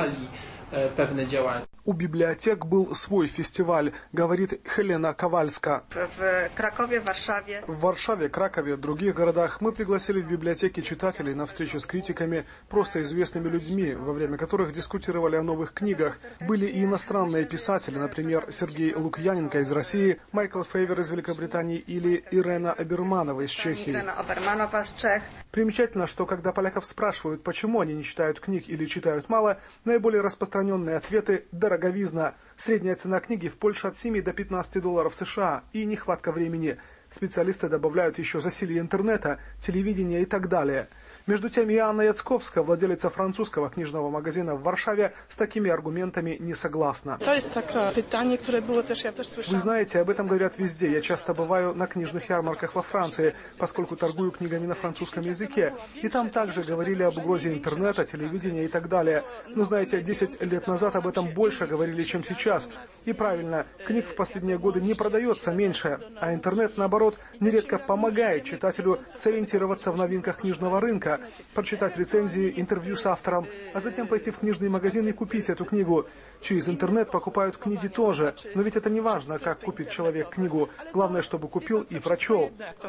У библиотек был свой фестиваль, говорит Хелена Ковальска. В Варшаве, Кракове, других городах мы пригласили в библиотеки читателей на встречи с критиками, просто известными людьми, во время которых дискутировали о новых книгах. Были и иностранные писатели, например, Сергей Лукьяненко из России, Майкл Фейвер из Великобритании или Ирена Аберманова из Чехии. Примечательно, что когда поляков спрашивают, почему они не читают книг или читают мало, наиболее распространенные ответы – дороговизна. Средняя цена книги в Польше от 7 до 15 долларов США и нехватка времени. Специалисты добавляют еще засилье интернета, телевидения и так далее. Между тем, и Анна Яцковская, владелица французского книжного магазина в Варшаве, с такими аргументами не согласна. Вы знаете, об этом говорят везде. Я часто бываю на книжных ярмарках во Франции, поскольку торгую книгами на французском языке. И там также говорили об угрозе интернета, телевидения и так далее. Но знаете, 10 лет назад об этом больше говорили, чем сейчас. И правильно, книг в последние годы не продается меньше, а интернет, наоборот, нередко помогает читателю сориентироваться в новинках книжного рынка, прочитать рецензии, интервью с автором, а затем пойти в книжный магазин и купить эту книгу. Через интернет покупают книги тоже, но ведь это не важно, как купит человек книгу. Главное, чтобы купил и прочел.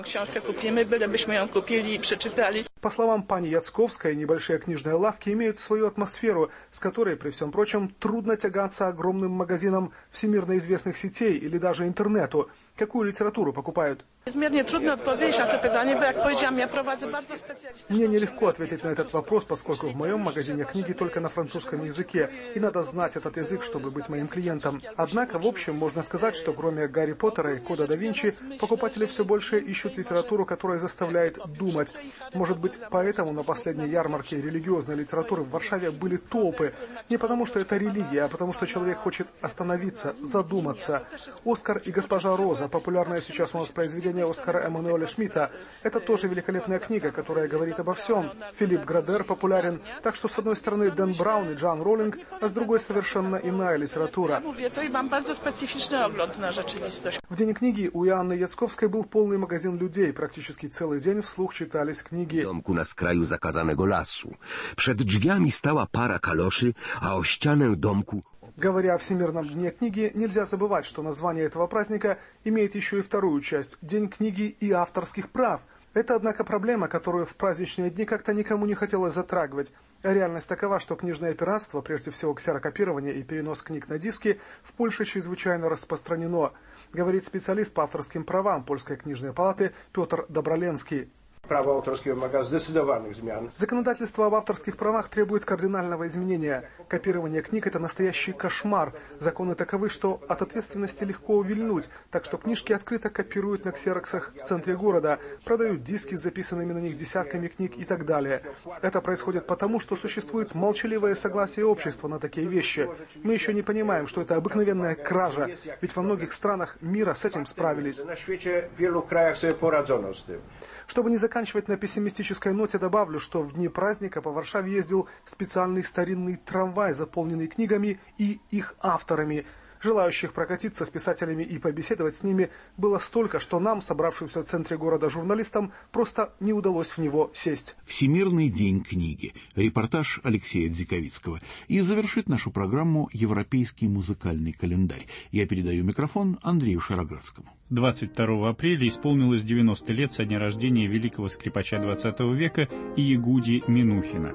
По словам пани Яцковской, небольшие книжные лавки имеют свою атмосферу, с которой, при всем прочем, трудно тягаться огромным магазинам всемирно известных сетей или даже интернету. Какую литературу покупают? Мне трудно ответить на это питание, bo jak powiedziałam, я prowadzę bardzo specjalistyczne. Мне нелегко ответить на этот вопрос, поскольку в моем магазине книги только на французском языке, и надо знать этот язык, чтобы быть моим клиентом. Однако, в общем, можно сказать, что кроме Гарри Поттера и Кода да Винчи, покупатели все больше ищут литературу, которая заставляет думать. Может быть, поэтому на последней ярмарке религиозной литературы в Варшаве были толпы. Не потому, что это религия, а потому, что человек хочет остановиться, задуматься. «Оскар и госпожа Роза», популярное сейчас у нас произведение Оскара Эммануэля Шмидта. Это тоже великолепная книга, которая говорит обо всем. Филипп Градер популярен. Так что, с одной стороны, Дэн Браун и Джоан Роулинг, а с другой совершенно иная литература. В день книги у Анны Яцковской был полный магазин людей. Практически целый день вслух читались книги. Domku na skraju zakazanego lasu. Przed drzwiami stała para kaloszy, a o ścianę domku... Говоря о Всемирном дне книги, нельзя забывать, что название этого праздника имеет еще и вторую часть – День книги и авторских прав. Это, однако, проблема, которую в праздничные дни как-то никому не хотелось затрагивать. Реальность такова, что книжное пиратство, прежде всего ксерокопирование и перенос книг на диски, в Польше чрезвычайно распространено, говорит специалист по авторским правам Польской книжной палаты Петр Доброленский. Prawo autorskie wymaga zdecydowanych zmian. Законодательство об авторских правах требует кардинального изменения. Копирование книг – это настоящий кошмар. Законы таковы, что от ответственности легко увильнуть, так что книжки открыто копируют на ксероксах в центре города, продают диски с записанными на них десятками книг и так далее. Это происходит потому, что существует молчаливое согласие общества на такие вещи. Мы еще не понимаем, что это обыкновенная кража, ведь во многих странах мира с этим справились. Чтобы не заканчивать на пессимистической ноте, добавлю, что в дни праздника по Варшаве ездил специальный старинный трамвай, заполненный книгами и их авторами. Желающих прокатиться с писателями и побеседовать с ними было столько, что нам, собравшимся в центре города журналистам, просто не удалось в него сесть. Всемирный день книги. Репортаж Алексея Дзиковицкого. И завершит нашу программу «Европейский музыкальный календарь». Я передаю микрофон Андрею Шароградскому. 22 апреля исполнилось 90 лет со дня рождения великого скрипача XX века Иегуди Минухина.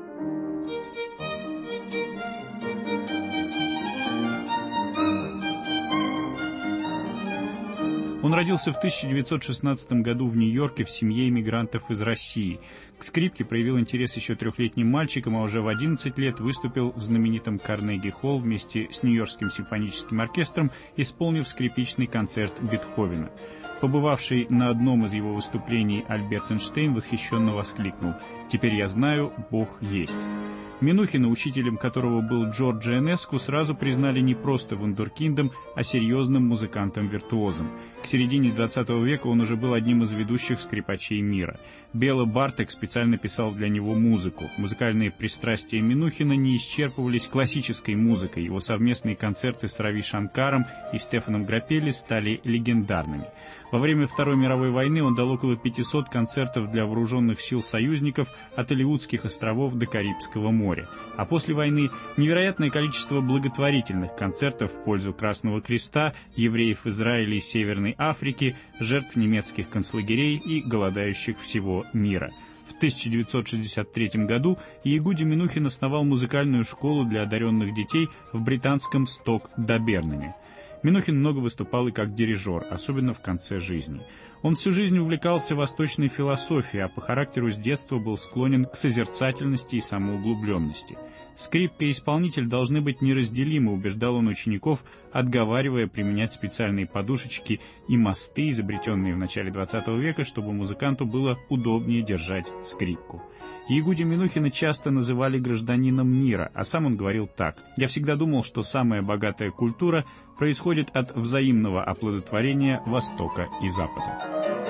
Он родился в 1916 году в Нью-Йорке в семье иммигрантов из России. К скрипке проявил интерес еще трехлетним мальчиком, а уже в 11 лет выступил в знаменитом Карнеги-холл вместе с Нью-Йоркским симфоническим оркестром, исполнив скрипичный концерт Бетховена. Побывавший на одном из его выступлений Альберт Эйнштейн восхищенно воскликнул: «Теперь я знаю, Бог есть». Минухина, учителем которого был Джорджо Энеску, сразу признали не просто вундеркиндом, а серьезным музыкантом-виртуозом. К середине 20 века он уже был одним из ведущих скрипачей мира. Béla Bartók специально писал для него музыку. Музыкальные пристрастия Минухина не исчерпывались классической музыкой. Его совместные концерты с Рави Шанкаром и Стефаном Граппелли стали легендарными. Во время Второй мировой войны он дал около 500 концертов для вооруженных сил союзников от Алеутских островов до Карибского моря. А после войны невероятное количество благотворительных концертов в пользу Красного Креста, евреев Израиля и Северной Африки, жертв немецких концлагерей и голодающих всего мира. В 1963 году Ягуди Минухин основал музыкальную школу для одаренных детей в британском Сток-да-Бернаме. Минухин много выступал и как дирижер, особенно в конце жизни. Он всю жизнь увлекался восточной философией, а по характеру с детства был склонен к созерцательности и самоуглубленности. Скрипка и исполнитель должны быть неразделимы, убеждал он учеников, отговаривая применять специальные подушечки и мосты, изобретенные в начале 20 века, чтобы музыканту было удобнее держать скрипку. Ягуди Минухина часто называли гражданином мира, а сам он говорил так: «Я всегда думал, что самая богатая культура происходит от взаимного оплодотворения Востока и Запада».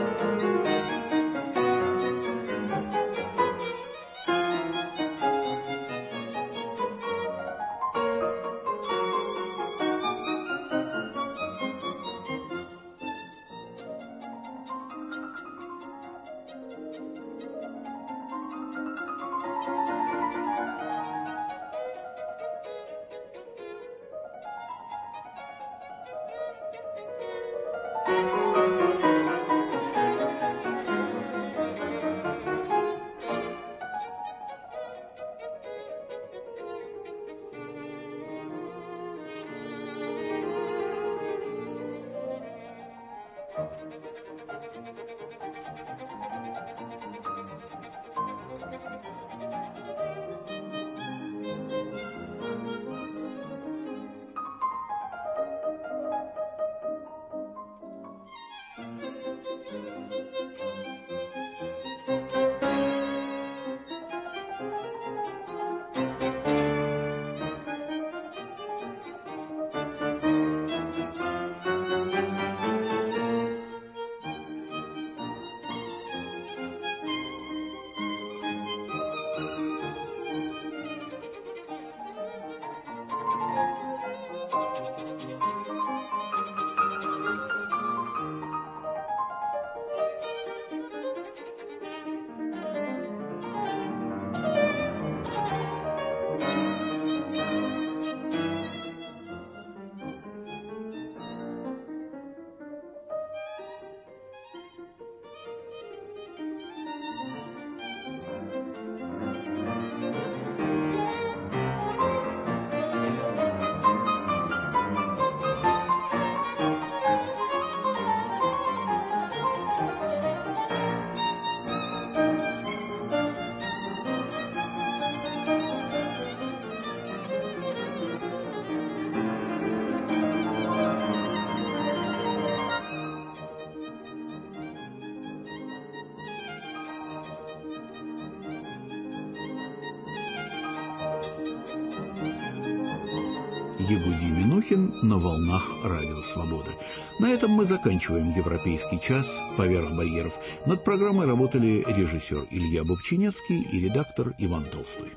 Ягуди Минухин на волнах Радио Свобода. На этом мы заканчиваем «Европейский час» поверх барьеров. Над программой работали режиссер Илья Бобчинецкий и редактор Иван Толстой.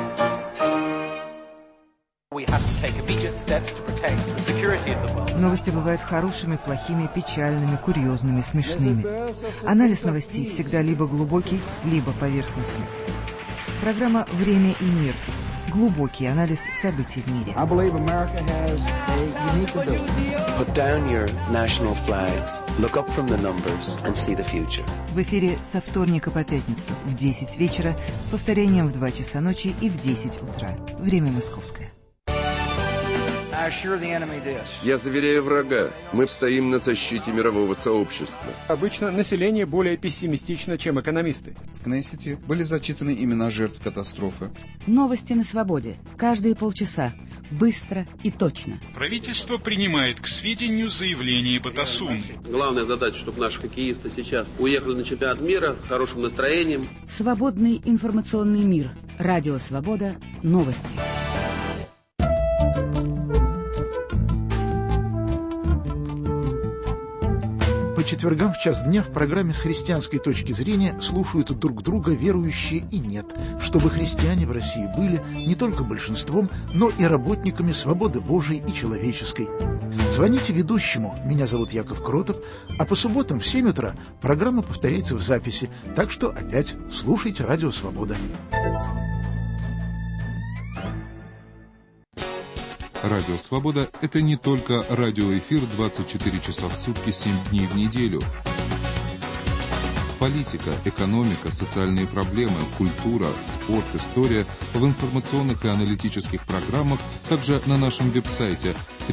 Новости бывают хорошими, плохими, печальными, курьезными, смешными. Анализ новостей всегда либо глубокий, либо поверхностный. Программа «Время и мир». Глубокий анализ событий в мире. В эфире со вторника по пятницу в 10 вечера с повторением в 2 часа ночи и в 10 утра. Время московское. Я заверяю врага, мы стоим на защите мирового сообщества. Обычно население более пессимистично, чем экономисты. В Кнессете были зачитаны имена жертв катастрофы. Новости на свободе. Каждые полчаса. Быстро и точно. Правительство принимает к сведению заявление Батасун. Главная задача, чтобы наши хоккеисты сейчас уехали на чемпионат мира с хорошим настроением. Свободный информационный мир. Радио «Свобода». Новости. По четвергам в час дня в программе «С христианской точки зрения» слушают друг друга верующие и нет, чтобы христиане в России были не только большинством, но и работниками свободы Божией и человеческой. Звоните ведущему, меня зовут Яков Кротов, а по субботам в 7 утра программа повторяется в записи, так что опять слушайте «Радио Свобода». Радио «Свобода» — это не только радиоэфир 24 часа в сутки, 7 дней в неделю. Политика, экономика, социальные проблемы, культура, спорт, история в информационных и аналитических программах, также на нашем веб-сайте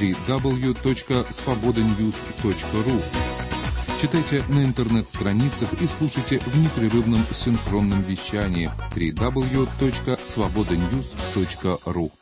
www.svobodanews.ru. Читайте на интернет-страницах и слушайте в непрерывном синхронном вещании www.svobodanews.ru.